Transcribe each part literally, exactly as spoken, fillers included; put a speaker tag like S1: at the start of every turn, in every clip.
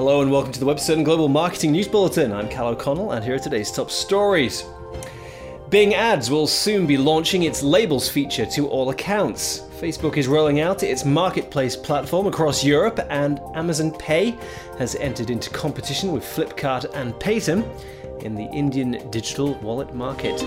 S1: Hello and welcome to the Webster Global Marketing News Bulletin. I'm Cal O'Connell and here are today's top stories. Bing Ads will soon be launching its labels feature to all accounts. Facebook is rolling out its marketplace platform across Europe, and Amazon Pay has entered into competition with Flipkart and Paytm in the Indian digital wallet market.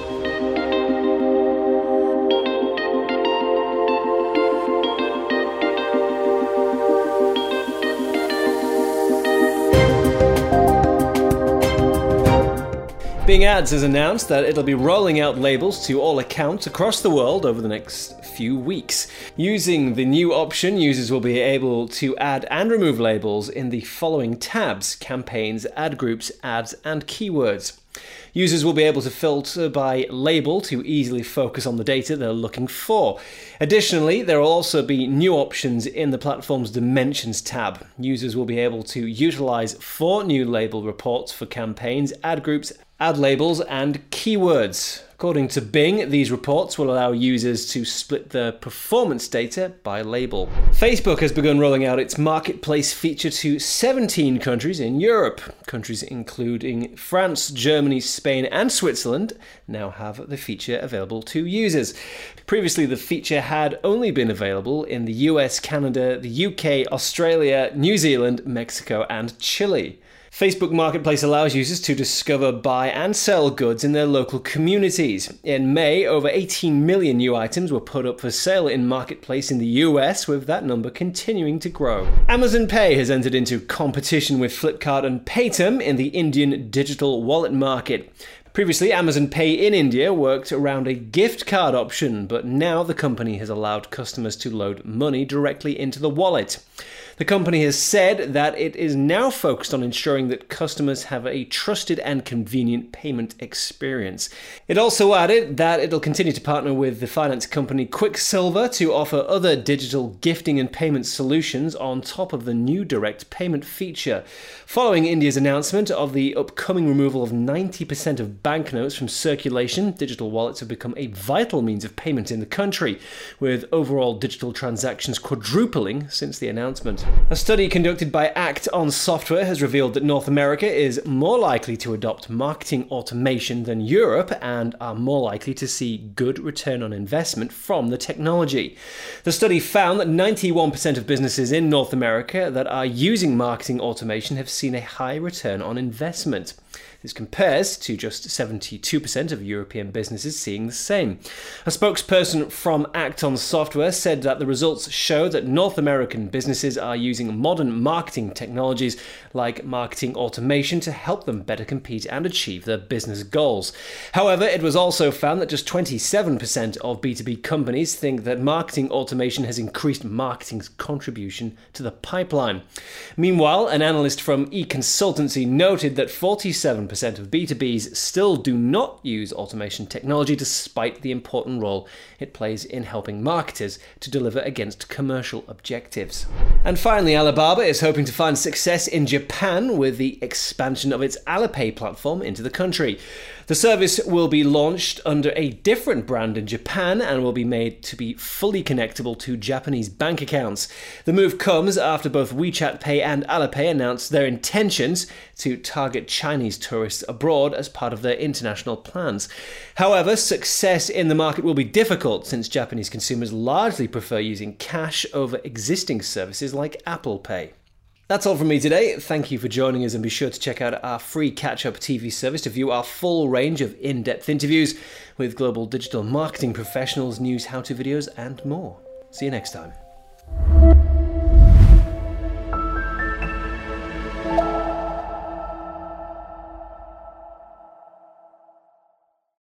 S1: Bing Ads has announced that it'll be rolling out labels to all accounts across the world over the next few weeks. Using the new option, users will be able to add and remove labels in the following tabs: campaigns, ad groups, ads, and keywords. Users will be able to filter by label to easily focus on the data they're looking for. Additionally, there will also be new options in the platform's Dimensions tab. Users will be able to utilize four new label reports for campaigns, ad groups, ad labels, and keywords. According to Bing, these reports will allow users to split their performance data by label. Facebook has begun rolling out its marketplace feature to seventeen countries in Europe. Countries including France, Germany, Spain, and Switzerland now have the feature available to users. Previously, the feature had only been available in the U S, Canada, the U K, Australia, New Zealand, Mexico, and Chile. Facebook Marketplace allows users to discover, buy, and sell goods in their local communities. In May, over eighteen million new items were put up for sale in Marketplace in the U S, with that number continuing to grow. Amazon Pay has entered into competition with Flipkart and Paytm in the Indian digital wallet market. Previously, Amazon Pay in India worked around a gift card option, but now the company has allowed customers to load money directly into the wallet. The company has said that it is now focused on ensuring that customers have a trusted and convenient payment experience. It also added that it'll continue to partner with the finance company Quicksilver to offer other digital gifting and payment solutions on top of the new direct payment feature. Following India's announcement of the upcoming removal of ninety percent of banknotes from circulation, digital wallets have become a vital means of payment in the country, with overall digital transactions quadrupling since the announcement. A study conducted by Act On Software has revealed that North America is more likely to adopt marketing automation than Europe and are more likely to see good return on investment from the technology. The study found that ninety-one percent of businesses in North America that are using marketing automation have seen a high return on investment. This compares to just seventy-two percent of European businesses seeing the same. A spokesperson from Act On Software said that the results show that North American businesses are using modern marketing technologies like marketing automation to help them better compete and achieve their business goals. However, it was also found that just twenty-seven percent of B two B companies think that marketing automation has increased marketing's contribution to the pipeline. Meanwhile, an analyst from eConsultancy noted that forty-seven percent of B two Bs still do not use automation technology despite the important role it plays in helping marketers to deliver against commercial objectives. And finally, Alibaba is hoping to find success in Japan with the expansion of its Alipay platform into the country. The service will be launched under a different brand in Japan and will be made to be fully connectable to Japanese bank accounts. The move comes after both WeChat Pay and Alipay announced their intentions to target Chinese tourists abroad as part of their international plans. However, success in the market will be difficult since Japanese consumers largely prefer using cash over existing services like Apple Pay. That's all from me today. Thank you for joining us, and be sure to check out our free catch-up T V service to view our full range of in-depth interviews with global digital marketing professionals, news, how-to videos, and more. See you next time.